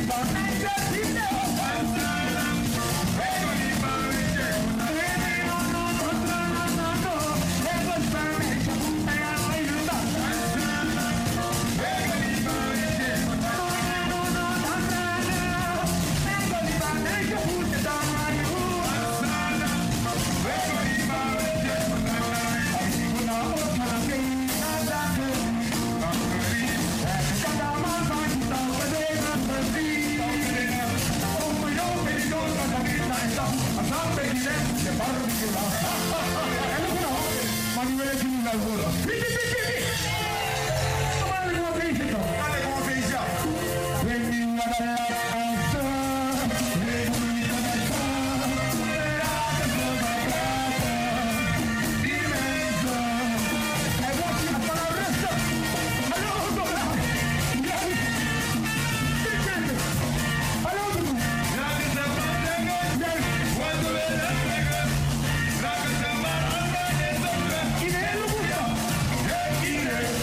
Ine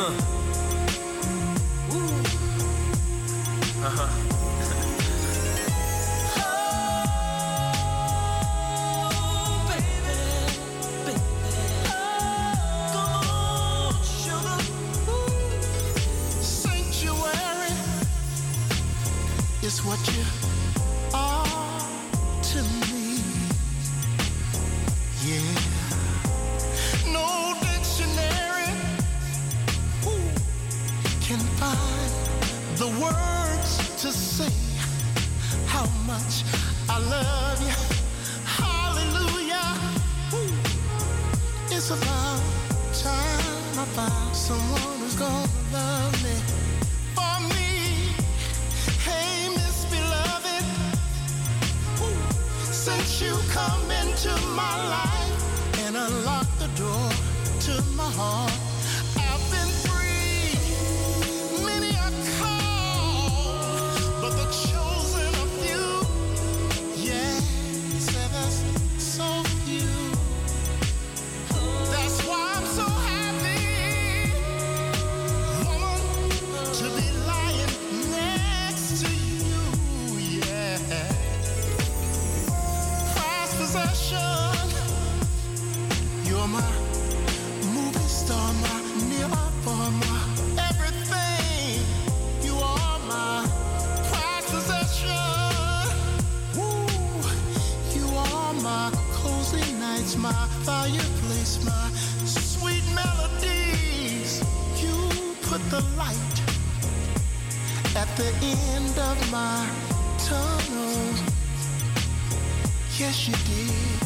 Is what you are to me, yeah. No dictionary can find the words to say how much I love you. Hallelujah. It's about time I found someone who's gonna love me. Since you come into my life and unlock the door to my heart, I've been free. Many are called, but the chosen are few. Yeah, say there's so few. That's why I'm so happy, woman, to be lying next to you. Yeah. Possession. You're my movie star, my near for my everything. You are my prized possession. Woo. You are my cozy nights, my fireplace, my sweet melodies. You put the light at the end of my tunnel. Yes, you did.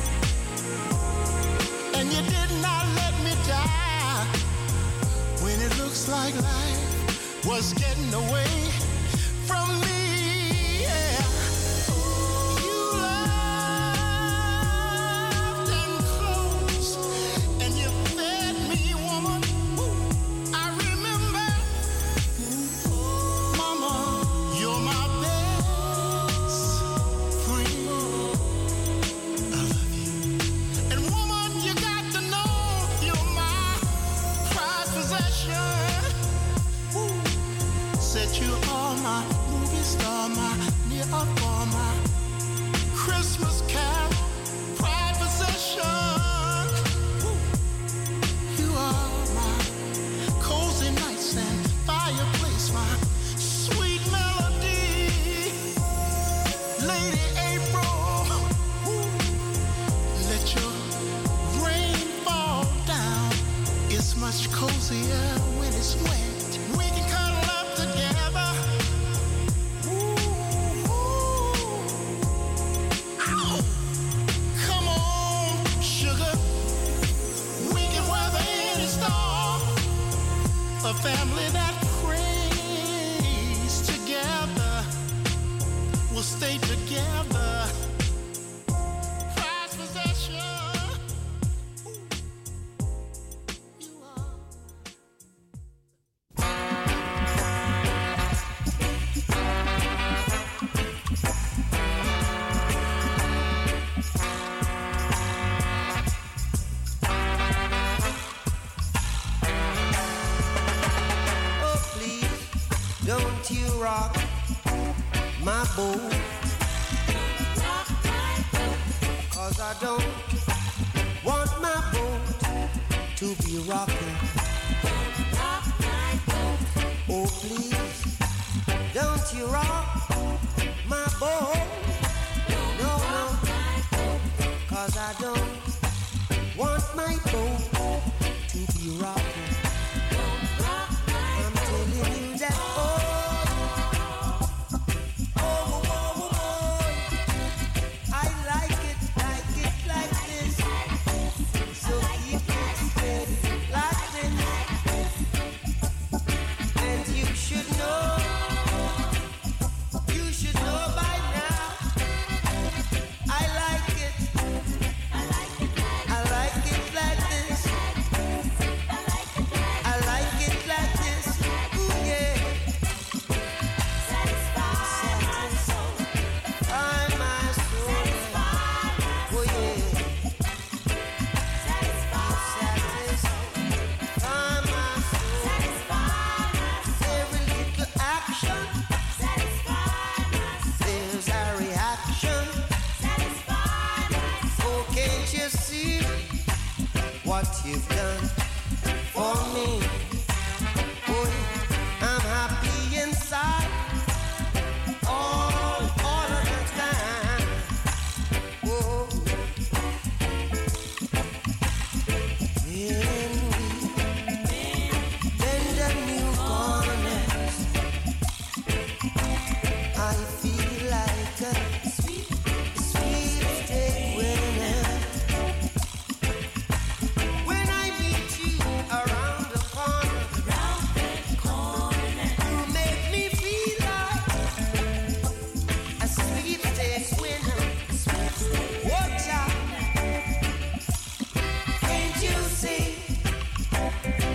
And you did not let me die when it looks like life was getting away from me. Yeah. You loved and close, and you fed me, woman. I remember, Mama, you're my best friend. Said you are my movie star, my near up for my Christmas carol, pride possession. You are my cozy nights and fireplace, my sweet melody. Lady April, let your rain fall down. It's much cozier when it's wet. We can cuddle up together. Come on, sugar. We can weather any storm. A family that prays together will stay together. Prized possession. Rock my boat, 'cause I don't want my boat to be rocking. Oh please, don't you rock my boat. No, no, 'cause I don't want my boat to be rocking. I'm telling you that, I like it like this.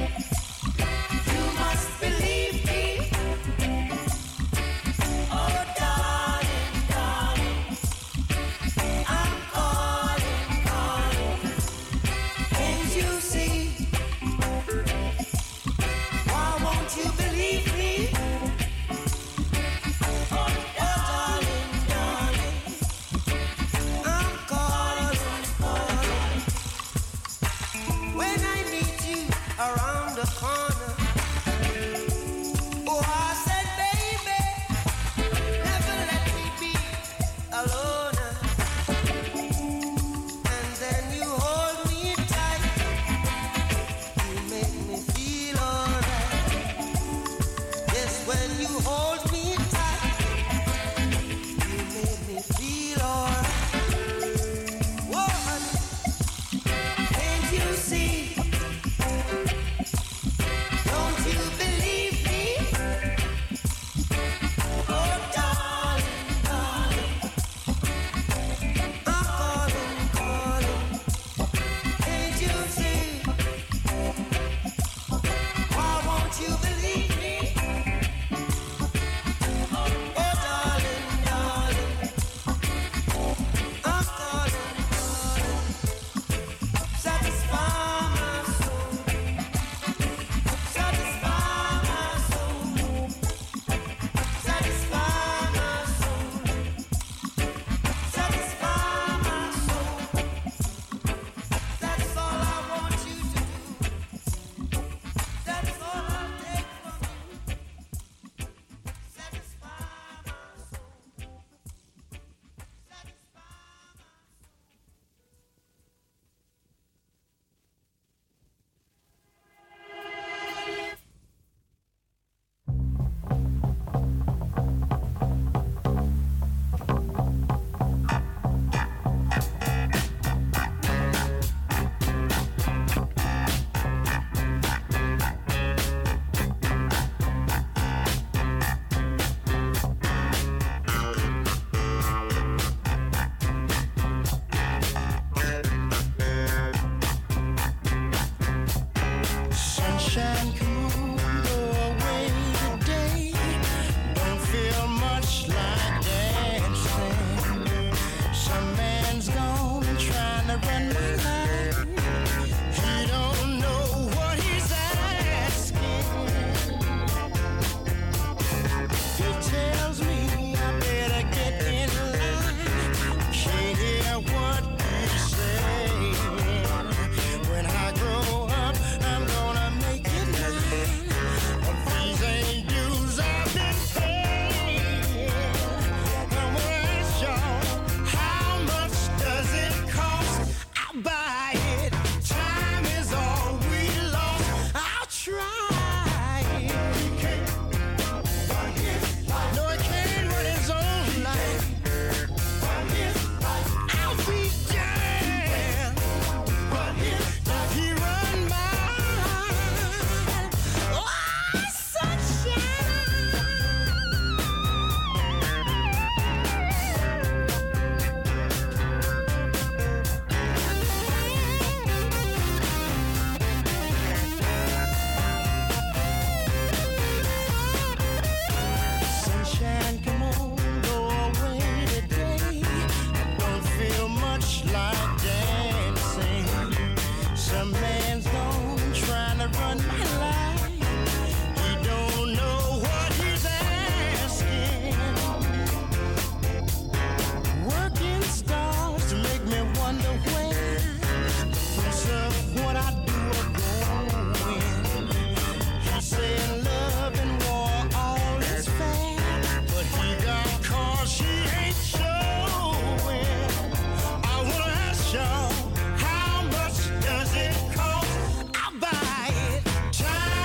Time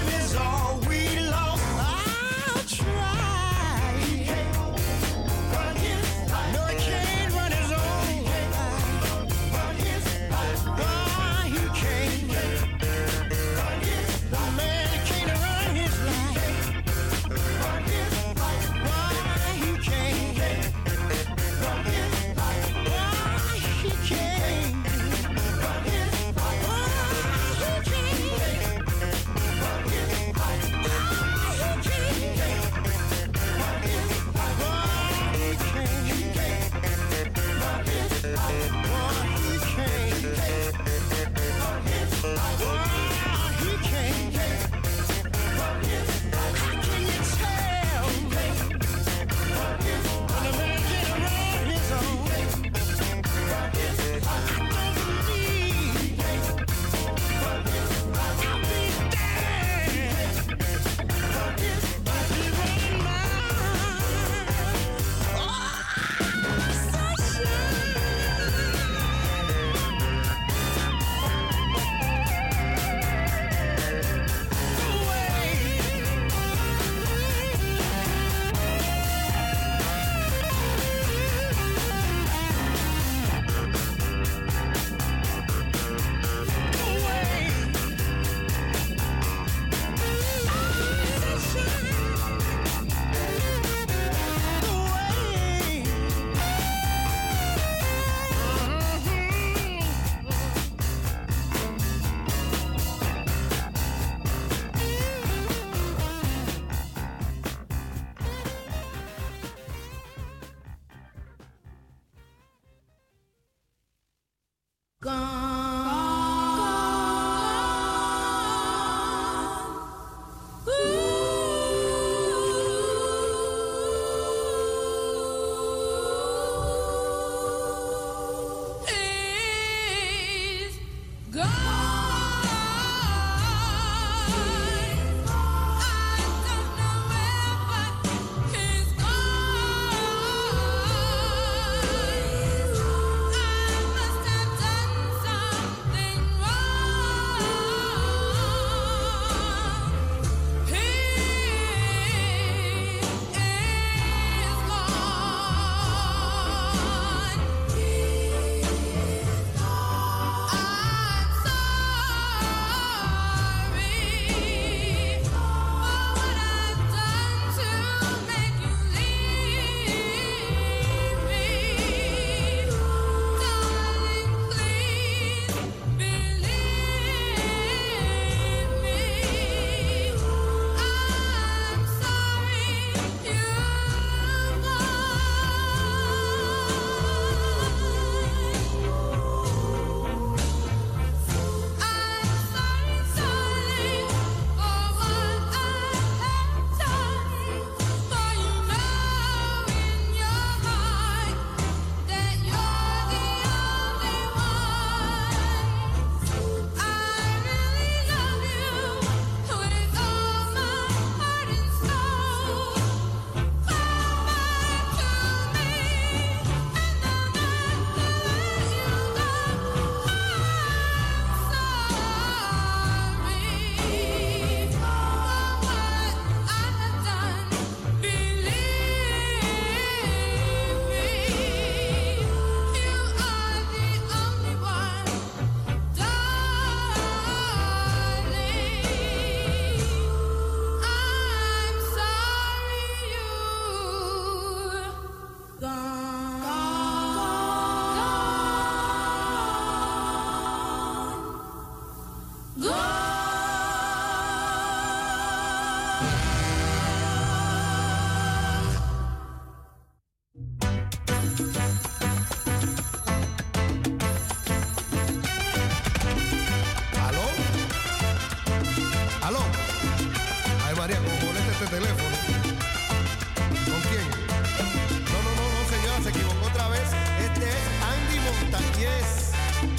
teléfono. ¿Con quién? No, señora, se equivocó otra vez. Este es Andy Montañez.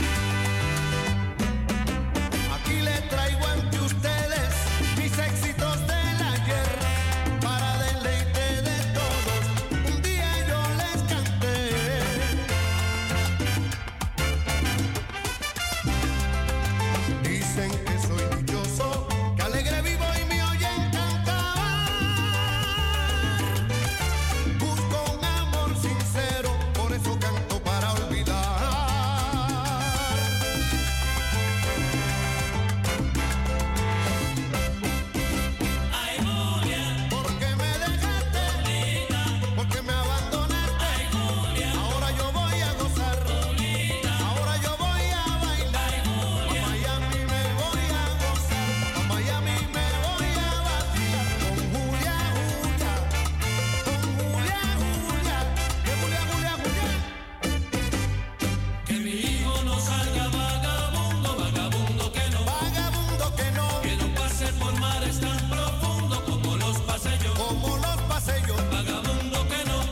Aquí les traigo ante ustedes mis éxitos del ayer para deleite de todos. Un día yo les canté. Dicen que soy dichoso, que alegre vivo y me oyen cantar. Busco un amor sincero, por eso canto para olvidar. Ay, Julia, Porque me dejaste, porque me abandonaste. ay, Julia, Ahora yo voy a gozar, ahora yo voy a bailar. A Miami me voy a gozar, a Miami me voy a batir. Con Julia, Julia, con Julia, Julia, que Julia, Julia, Julia. que mi hijo no salga vagabundo, vagabundo que no, Vagabundo que no pase por mares tan profundos como los pasé yo, como los pasé yo. vagabundo que no.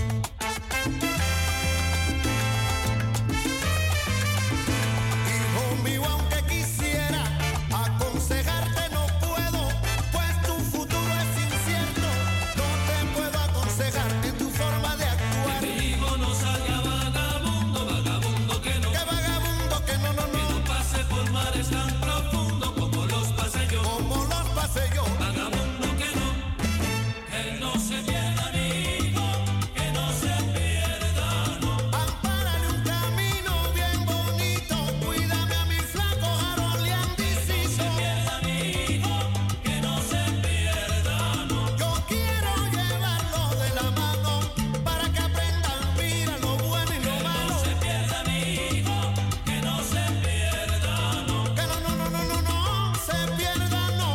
Hijo mío, aunque quisiera aconsejarte no puedo, pues tu futuro es incierto. No te puedo aconsejar en tu forma de actuar. Mi hijo no salga vagabundo, vagabundo que no, Que vagabundo que no, que no pase por mares tan profundos como los pasé yo, como los pasé yo. vagabundo que no se pierda mi hijo, que no se pierda, no. Ampárale un camino bien bonito, cuídame a mi flaco Harold y Andicito. Pierda mi hijo, que no se pierda, no. Yo quiero llevarlo de la mano para que aprendan, mira lo bueno y lo malo. Se pierda mi hijo, que no se pierda, no. Que no se pierda, no, que no se pierda, no.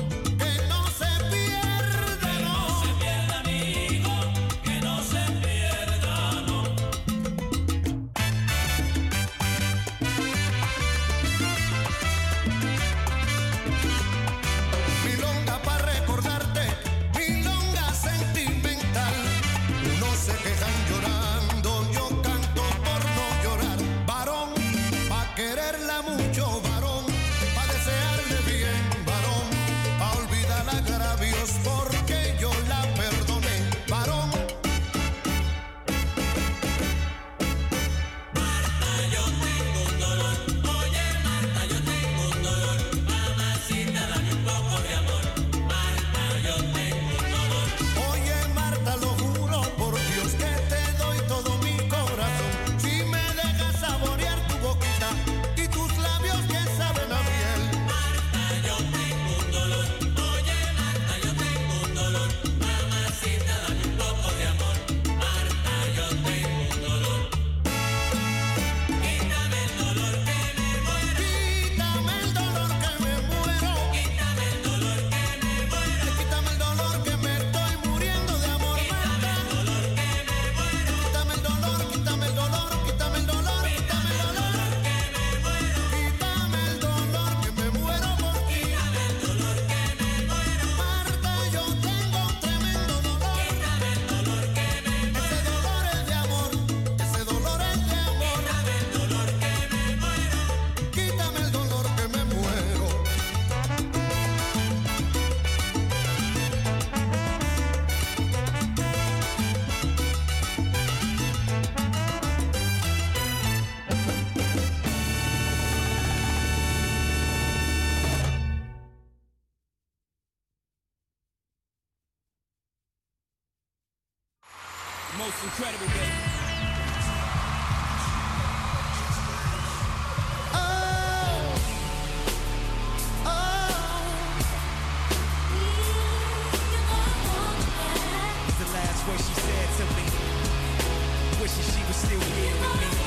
Se pierda mi hijo, que no se pierda, no. Milonga para recordarte, milonga sentimental. Unos se quejan llorando, yo canto por no llorar. Varón, pa' quererla mucho, varón, pa' desearle bien, varón, pa' olvidar agravios porque yo la perdoné, varón. Yo tengo un dolor, oye Marta, yo tengo un dolor. Mamacita, dame un poco de amor. Marta, yo tengo un dolor. Oye Marta, lo juro por Dios que te doy todo mi corazón. Si me dejas saborear tu boquita y tus labios que saben a miel. Marta, yo tengo un dolor, oye Marta, yo tengo un dolor. Mamacita, dame un poco de amor. Marta, yo tengo un dolor. Quítame el dolor que me muero. Quítame el dolor que me muero. Quítame el dolor que me muero. Quítame el dolor que me estoy muriendo de amor, Marta. Quítame el dolor, quítame el dolor, quítame el dolor, quítame el dolor. Quítame el dolor que me muero por ti. Marta, yo tengo un tremendo dolor. Ese dolor es de amor, ese dolor es de amor. Quítame el dolor que me muero. Most incredible, baby. The last word she said to me, wishing she was still here with me.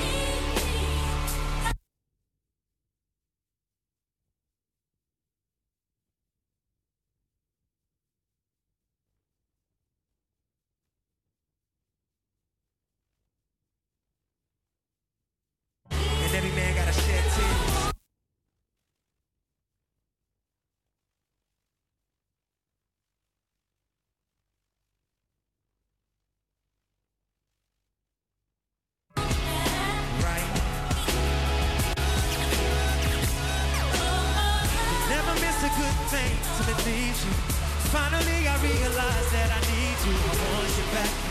realize that I need you. I want you back.